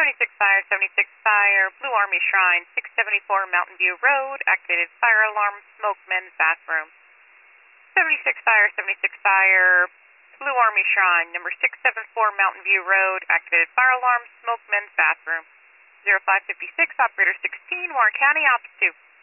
76 Fire, 76 Fire, Blue Army Shrine, 674 Mountain View Road, activated fire alarm, smoke, men's bathroom. 76 Fire, 76 Fire, Blue Army Shrine, number 674 Mountain View Road, activated fire alarm, smoke, men's bathroom. 0556, operator 16, Warren County, altitude.